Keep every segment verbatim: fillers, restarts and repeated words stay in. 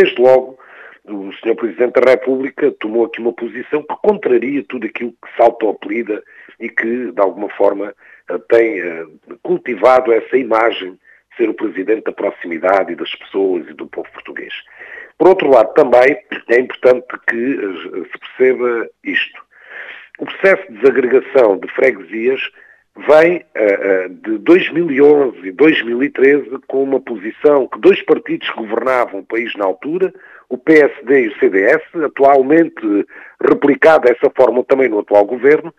desde logo, o senhor Presidente da República tomou aqui uma posição que contraria tudo aquilo que se auto-apelida e que, de alguma forma, tem cultivado essa imagem de ser o Presidente da proximidade e das pessoas e do povo português. Por outro lado, também é importante que se perceba isto. O processo de desagregação de freguesias vem uh, uh, de dois mil e onze e dois mil e treze com uma posição que dois partidos que governavam o país na altura, o P S D e o C D S, atualmente replicada dessa forma também no atual governo,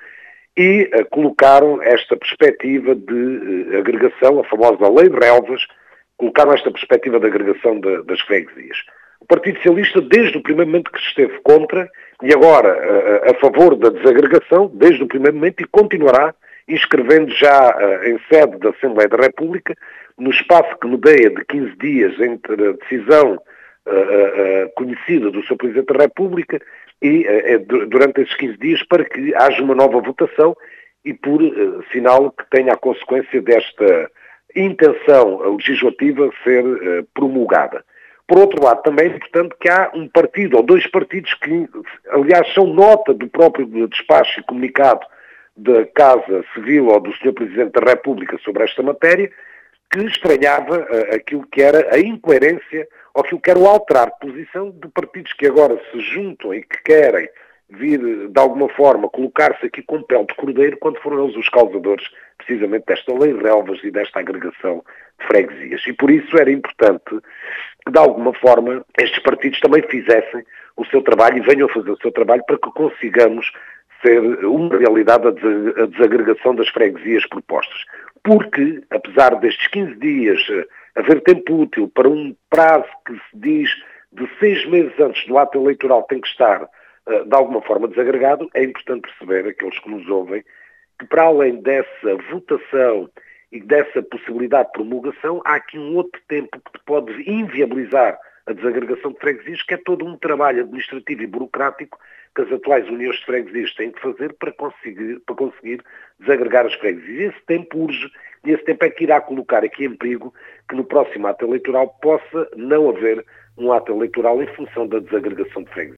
e uh, colocaram esta perspectiva de uh, agregação, a famosa Lei de Relvas, colocaram esta perspectiva de agregação de, das freguesias. O Partido Socialista, desde o primeiro momento que esteve contra, e agora uh, a favor da desagregação, desde o primeiro momento, e continuará inscrevendo já uh, em sede da Assembleia da República, no espaço que medeia de quinze dias entre a decisão uh, uh, conhecida do senhor Presidente da República e uh, durante esses quinze dias para que haja uma nova votação e por uh, sinal que tenha a consequência desta intenção legislativa ser uh, promulgada. Por outro lado, também é importante que há um partido ou dois partidos que, aliás, são nota do próprio despacho e comunicado da Casa Civil ou do senhor Presidente da República sobre esta matéria, que estranhava uh, aquilo que era a incoerência ou aquilo que era o alterar de posição de partidos que agora se juntam e que querem vir, de alguma forma, colocar-se aqui com pele de cordeiro, quando foram eles os causadores, precisamente, desta lei de relvas e desta agregação de freguesias. E por isso era importante que, de alguma forma, estes partidos também fizessem o seu trabalho e venham a fazer o seu trabalho para que consigamos ser uma realidade a desagregação das freguesias propostas. Porque, apesar destes quinze dias haver tempo útil para um prazo que se diz de seis meses antes do ato eleitoral tem que estar, de alguma forma, desagregado, é importante perceber, aqueles que nos ouvem, que para além dessa votação e dessa possibilidade de promulgação, há aqui um outro tempo que pode inviabilizar a desagregação de freguesias, que é todo um trabalho administrativo e burocrático que as atuais uniões de freguesias têm que fazer para conseguir, para conseguir desagregar as freguesias. Esse tempo urge e esse tempo é que irá colocar aqui em perigo que no próximo ato eleitoral possa não haver um ato eleitoral em função da desagregação de freguesias.